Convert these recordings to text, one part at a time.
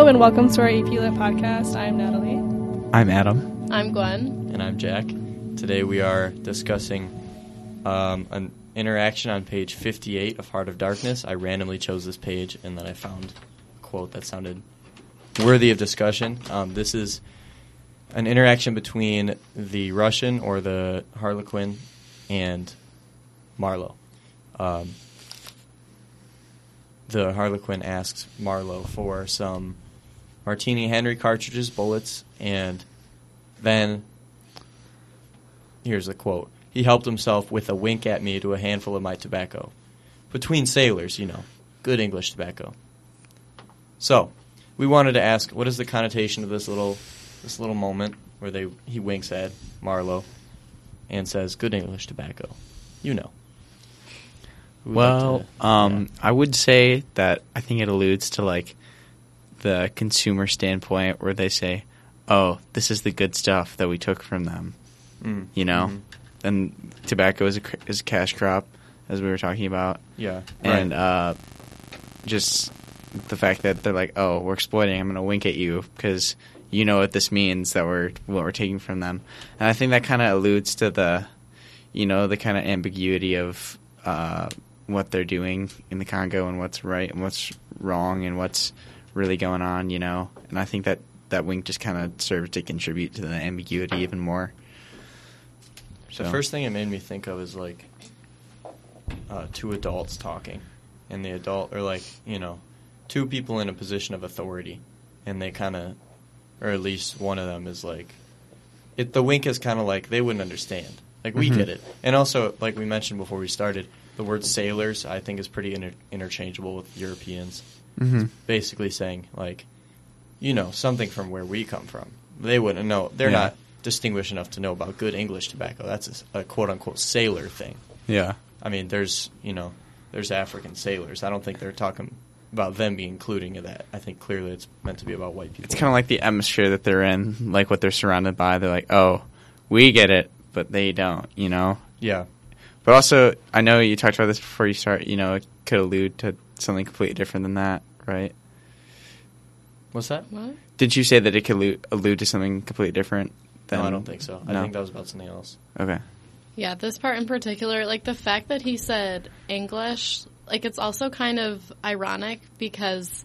and welcome to our AP Lit podcast. I'm Natalie. I'm Adam. I'm Gwen. And I'm Jack. Today we are discussing an interaction on page 58 of Heart of Darkness. I randomly chose this page, and then I found a quote that sounded worthy of discussion. This is an interaction between the Russian, or the Harlequin, and Marlowe. The Harlequin asks Marlowe for some Martini Henry cartridges, bullets, and then, here's the quote, "He helped himself with a wink at me to a handful of my tobacco. Between sailors, you know, good English tobacco." So, we wanted to ask, what is the connotation of this little moment where he winks at Marlowe and says, "Good English tobacco"? You know. Well, I would say that I think it alludes to, like, the consumer standpoint where they say, oh, this is the good stuff that we took from them, you know? Mm-hmm. And tobacco is a cash crop, as we were talking about. Yeah. And just the fact that they're like, oh, we're exploiting, I'm going to wink at you because you know what this means, that what we're taking from them. And I think that kind of alludes to the kind of ambiguity of what they're doing in the Congo and what's right and what's wrong and what's really going on, you know. And I think that wink just kind of served to contribute to the ambiguity even more. So. The first thing it made me think of is, like, two adults talking. And the adult, or, like, you know, two people in a position of authority. And they kind of, or at least one of them is like, the wink is kind of like, they wouldn't understand. Like, we get it. And also, like we mentioned before we started, the word sailors, I think, is pretty interchangeable with Europeans. Mm-hmm. It's basically saying, like, you know, something from where we come from. They wouldn't know. They're not distinguished enough to know about good English tobacco. That's a quote-unquote sailor thing. Yeah. I mean, there's African sailors. I don't think they're talking about them being including in that. I think clearly it's meant to be about white people. It's kind of like the atmosphere that they're in, like what they're surrounded by. They're like, oh, we get it, but they don't, you know? Yeah. But also, I know you talked about this before you start, you know, it could allude to something completely different than that, right? What's that? What? Did you say that it could allude to something completely different? No, I don't think so. No? I think that was about something else. Okay. Yeah, this part in particular, like the fact that he said English, like it's also kind of ironic because,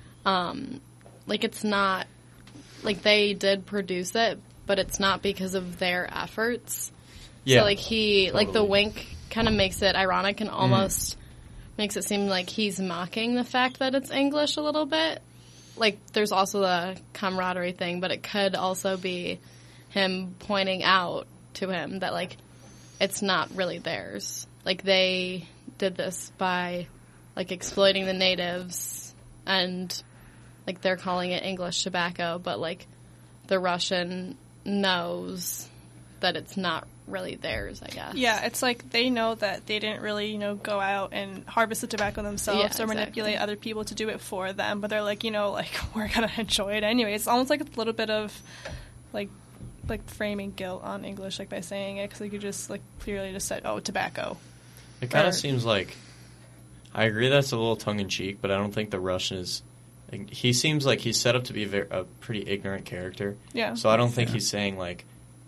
like it's not, like they did produce it, but it's not because of their efforts. Yeah. So like like the wink kind of makes it ironic and almost makes it seem like he's mocking the fact that it's English a little bit. Like there's also the camaraderie thing, but it could also be him pointing out to him that like it's not really theirs. Like they did this by like exploiting the natives and like they're calling it English tobacco, but like the Russian knows that it's not really theirs, I guess. Yeah, it's like they know that they didn't really, you know, go out and harvest the tobacco themselves or manipulate other people to do it for them, but they're like, you know, like, we're going to enjoy it anyway. It's almost like a little bit of, like framing guilt on English, like, by saying it, because they could just, like, clearly just said, oh, tobacco. It kind of seems like, I agree that's a little tongue-in-cheek, but I don't think the Russian is, he seems like he's set up to be a pretty ignorant character. Yeah. So I don't think he's saying, like,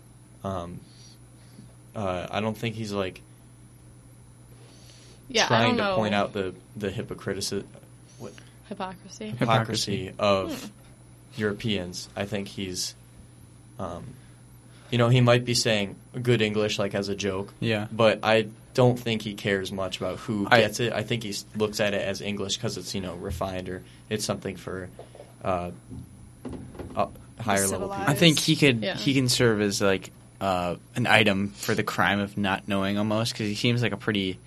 I don't think he's, like, trying to point out the hypocrisy of Europeans. I think he's, you know, he might be saying good English, like, as a joke. Yeah. But I don't think he cares much about who gets it. I think he looks at it as English because it's, you know, refined, or it's something for higher level people. I think he can serve as, like, an item for the crime of not knowing, almost, because he seems like a pretty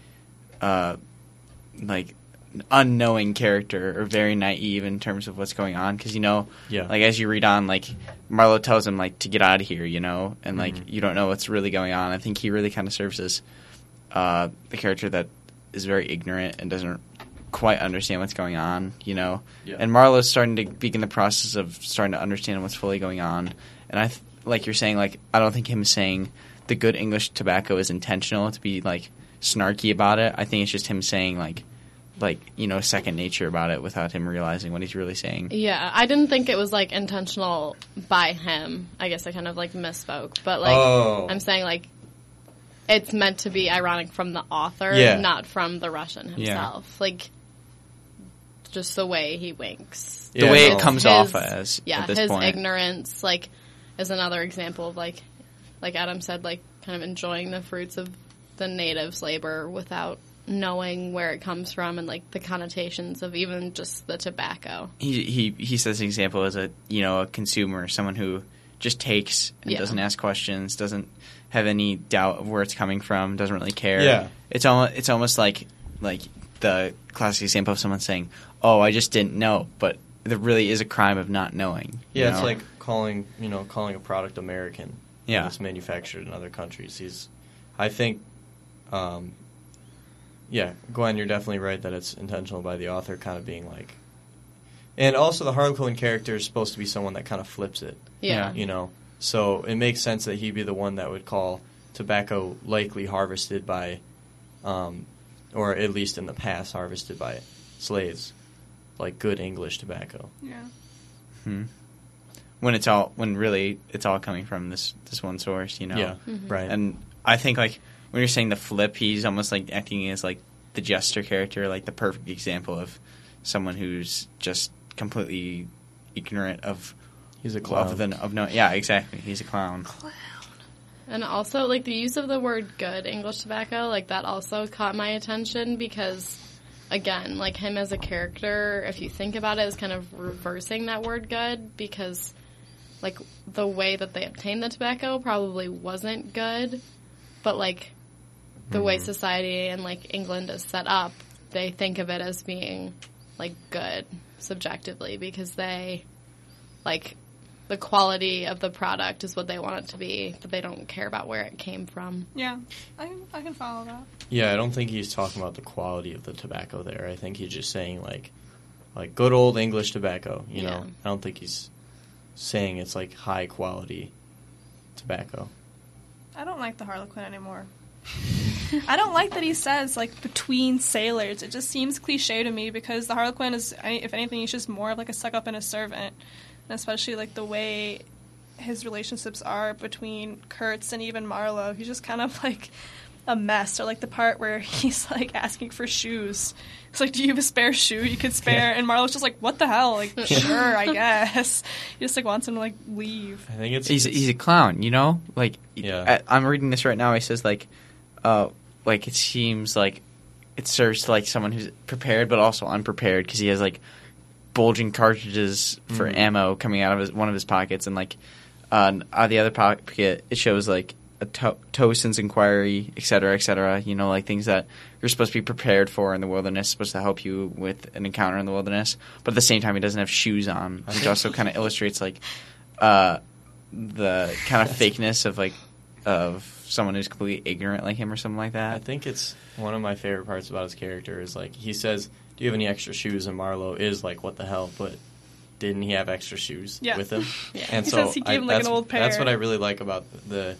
like unknowing character, or very naive in terms of what's going on, because, you know, like as you read on, like Marlowe tells him, like, to get out of here, you know, and like you don't know what's really going on. I think he really kind of serves as the character that is very ignorant and doesn't quite understand what's going on, you know. And Marlowe's starting to begin the process of starting to understand what's fully going on, and like you're saying, like, I don't think him saying the good English tobacco is intentional to be, like, snarky about it. I think it's just him saying, like, like, second nature about it without him realizing what he's really saying. Yeah, I didn't think it was, like, intentional by him. I guess I kind of, like, misspoke. But, like, I'm saying, like, it's meant to be ironic from the author, not from the Russian himself. Yeah. Like, just the way he winks. The way it comes off as, at this his point. Ignorance, like, is another example of, like Adam said, like, kind of enjoying the fruits of the natives' labor without knowing where it comes from and, like, the connotations of even just the tobacco. He says an example as a consumer, someone who just takes and doesn't ask questions, doesn't have any doubt of where it's coming from, doesn't really care. Yeah. It's almost like the classic example of someone saying, "Oh, I just didn't know," but there really is a crime of not knowing. Yeah, it's like calling a product American. Yeah. It's manufactured in other countries. I think Gwen, you're definitely right that it's intentional by the author kind of being like... And also the Harlequin character is supposed to be someone that kind of flips it. Yeah. So it makes sense that he'd be the one that would call tobacco likely harvested by, or at least in the past harvested by slaves, like good English tobacco. Yeah. When really it's all coming from this one source, Yeah, right. And I think, like, when you're saying the flip, he's almost like acting as like the jester character, like the perfect example of someone who's just completely ignorant of. He's a clown. Yeah, exactly. He's a clown. And also, like, the use of the word good English tobacco, like, that also caught my attention because, again, like, him as a character, if you think about it, is kind of reversing that word good because, like, the way that they obtained the tobacco probably wasn't good, but, like, the way society and, like, England is set up, they think of it as being, like, good subjectively because they, like, the quality of the product is what they want it to be, but they don't care about where it came from. Yeah, I can follow that. Yeah, I don't think he's talking about the quality of the tobacco there. I think he's just saying, like good old English tobacco, you know? I don't think he's saying it's, like, high-quality tobacco. I don't like the Harlequin anymore. I don't like that he says, like, between sailors. It just seems cliche to me because the Harlequin is, if anything, he's just more of, like, a suck-up and a servant. And especially, like, the way his relationships are between Kurtz and even Marlowe. He's just kind of, like, a mess. Or, like, the part where he's, like, asking for shoes. It's like, do you have a spare shoe you could spare? And Marlowe's just like, what the hell? Like, sure, I guess. He just, like, wants him to, like, leave. I think he's a clown, Like, yeah. I'm reading this right now. He says, like, it seems like it serves to, like, someone who's prepared but also unprepared because he has, like, bulging cartridges for ammo coming out of one of his pockets, and, like, on the other pocket it shows, like, a Towson's inquiry, et cetera, like, things that you're supposed to be prepared for in the wilderness, supposed to help you with an encounter in the wilderness, but at the same time he doesn't have shoes on, which also kind of illustrates, like, the kind of fakeness of, like, of someone who's completely ignorant like him or something like that. I think it's one of my favorite parts about his character is, like, he says, do you have any extra shoes? And Marlowe is like, what the hell? But didn't he have extra shoes with him? Yeah. And he so says he gave him, like, an old pair. That's what I really like about the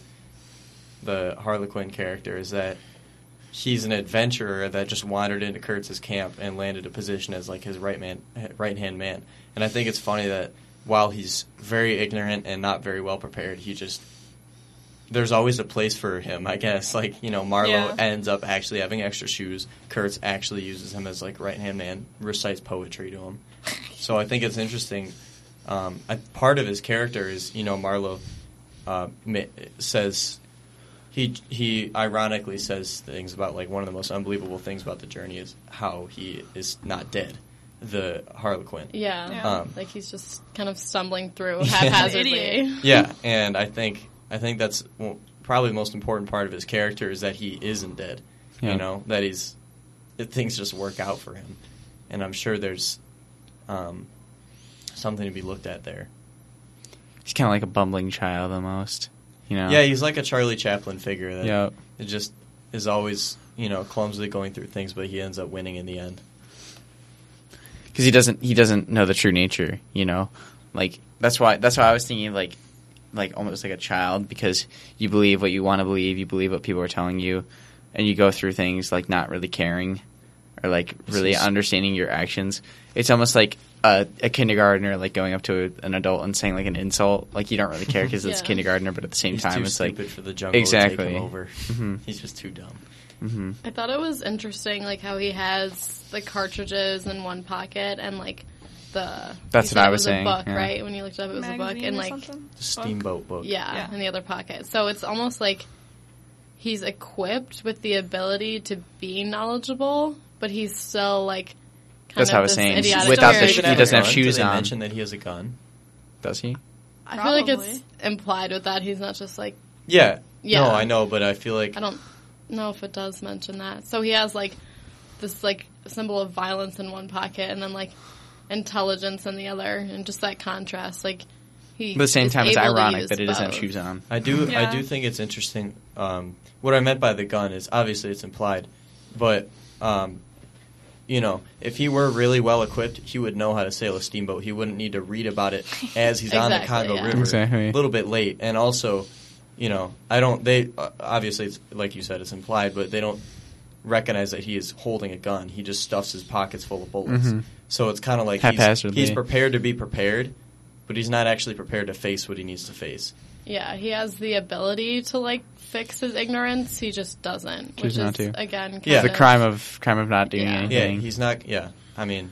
Harlequin character is that he's an adventurer that just wandered into Kurtz's camp and landed a position as, like, his right-hand man. And I think it's funny that while he's very ignorant and not very well prepared, there's always a place for him, I guess. Like, Marlowe ends up actually having extra shoes. Kurtz actually uses him as, like, right-hand man, recites poetry to him. So I think it's interesting. Part of his character is, Marlowe says... He ironically says things about, like, one of the most unbelievable things about the journey is how he is not dead, the Harlequin. Yeah. Like, he's just kind of stumbling through haphazardly. Yeah, and I think that's probably the most important part of his character is that he isn't dead. Yeah. That things just work out for him. And I'm sure there's something to be looked at there. He's kind of like a bumbling child almost. Yeah, he's like a Charlie Chaplin figure that it just is always, clumsily going through things, but he ends up winning in the end. Because he doesn't know the true nature, Like, that's why I was thinking, like almost like a child, because you believe what you want to believe, you believe what people are telling you, and you go through things, like, not really caring, or like really understanding your actions. It's almost like a kindergartner like going up to an adult and saying like an insult. Like you don't really care because it's kindergartner, but at the same time it's like for the jungle to take him over. Mm-hmm. He's just too dumb. Mm-hmm. I thought it was interesting, like how he has the cartridges in one pocket and like the. That's what I was saying. A book, yeah. right? When you looked it up, it was a book, and like the steamboat book. Yeah, in the other pocket. So it's almost like he's equipped with the ability to be knowledgeable, but he's still like. That's how I was saying. Idiotic Without spirit. he doesn't have shoes Did they on. mention that he has a gun? Does he? I feel like it's implied with that. He's not just like. Yeah. Yeah. No, I know, but I feel like I don't know if it does mention that. So he has like this like symbol of violence in one pocket and then like intelligence in the other, and just that contrast. Like he. But at the same time, it's able to ironic use that he doesn't have both. shoes on. I do think it's interesting. What I meant by the gun is obviously it's implied, but you know, if he were really well equipped, he would know how to sail a steamboat. He wouldn't need to read about it as he's on the Congo River. Exactly. A little bit late, and also, you know, they obviously it's, like you said, it's implied, but they don't recognize that he is holding a gun. He just stuffs his pockets full of bullets. Mm-hmm. So it's kind of like he's prepared to be prepared, but he's not actually prepared to face what he needs to face. Yeah, he has the ability to like fix his ignorance. He just doesn't. Choose which not is to. Again, kind It's the crime of not doing anything. Yeah, he's not. Yeah, I mean,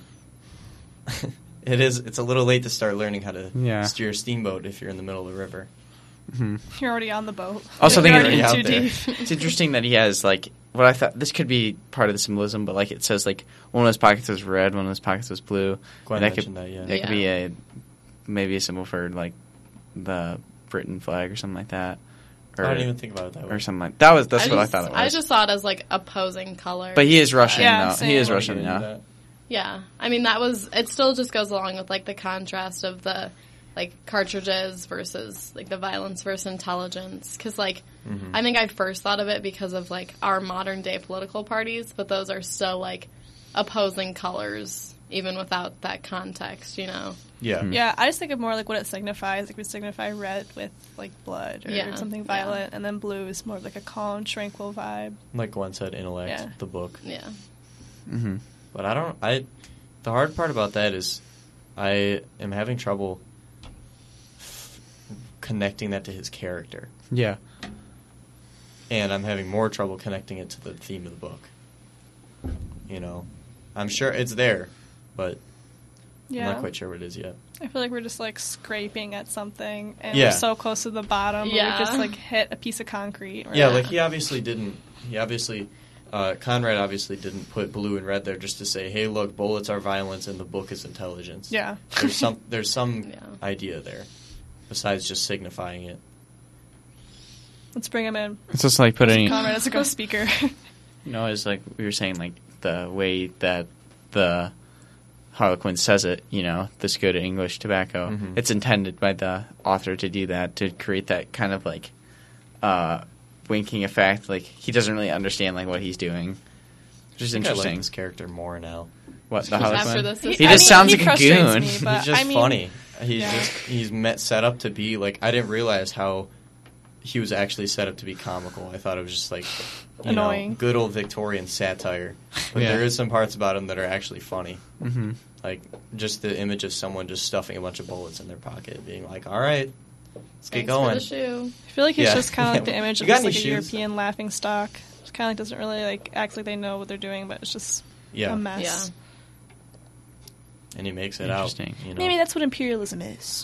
it's a little late to start learning how to steer a steamboat if you're in the middle of the river. Mm-hmm. You're already on the boat. Also, you're thinking already too deep. It's interesting that he has like what I thought. This could be part of the symbolism, but like it says like one of his pockets was red, one of his pockets was blue. Gwen mentioned that. Yeah, that could be maybe a symbol for like the Britain flag or something like that. Or, I didn't even think about it that way. Or something like that. That's what I thought it was. I just saw it as like opposing colors. But he is Russian. Yeah, He is Russian. Yeah. Yeah, I mean it still just goes along with like the contrast of the like cartridges versus like the violence versus intelligence. Because like I think I first thought of it because of like our modern day political parties, but those are still like opposing colors even without that context, you know. Yeah. Yeah, I just think of more like what it signifies. Like, it would signify red with like blood or something violent, and then blue is more of like a calm, tranquil vibe. Like Gwen said, intellect, the book. Yeah. Mm-hmm. But the hard part about that is I am having trouble connecting that to his character. Yeah. And I'm having more trouble connecting it to the theme of the book. You know, I'm sure it's there, but I'm not quite sure what it is yet. I feel like we're just like scraping at something, and we're so close to the bottom. Yeah. We just like hit a piece of concrete. Yeah, like he obviously didn't. Conrad obviously didn't put blue and red there just to say, "Hey, look, bullets are violence and the book is intelligence." Yeah, there's some idea there, besides just signifying it. Let's bring him in. It's just like putting Conrad as a ghost speaker. It's like we were saying, like the way that the Harlequin says it, this good English tobacco. Mm-hmm. It's intended by the author to do that, to create that kind of like winking effect. Like he doesn't really understand like what he's doing, which is interesting. I like this character more now. What, the Harlequin? He just sounds like a goon. He's just funny. He's set up to be like, I didn't realize how he was actually set up to be comical. I thought it was just like annoying, good old Victorian satire. But there is some parts about him that are actually funny. Mm-hmm. Like just the image of someone just stuffing a bunch of bullets in their pocket, being like, "All right, let's get going." For the shoe. I feel like he's just kind of like the image of just like a European laughing stock. Just kind of like doesn't really like act like they know what they're doing, but it's just a mess. Yeah. And he makes it out. Maybe that's what imperialism is.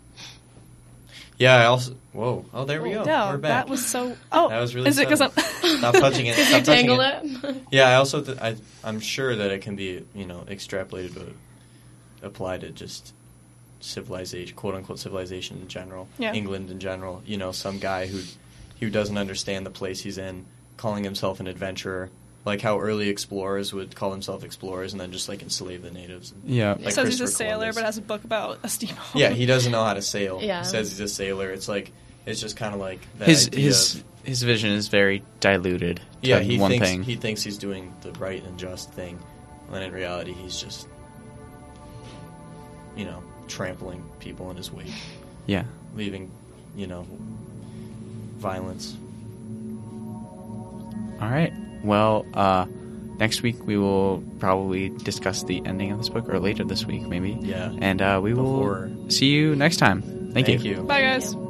Yeah, I also... Whoa. Oh, there we go. No, we're back. That was so... Oh, that was really is it because I'm... Stop touching it. Stop touching it. Yeah, I also... I'm sure that it can be, extrapolated, but applied to just civilization, quote-unquote civilization in general. Yeah. England in general. Some guy who doesn't understand the place he's in, calling himself an adventurer. Like how early explorers would call themselves explorers and then just like enslave the natives. Yeah. He says he's a sailor but has a book about a steamboat. Yeah, he doesn't know how to sail. Yeah. He says he's a sailor. It's just kind of like that his vision is very diluted. Yeah, he thinks he's doing the right and just thing, when in reality he's just trampling people in his wake. Yeah. Leaving, violence. All right. Well, next week we will probably discuss the ending of this book, or later this week maybe. Yeah. And we will see you next time. Thank you. Bye, guys.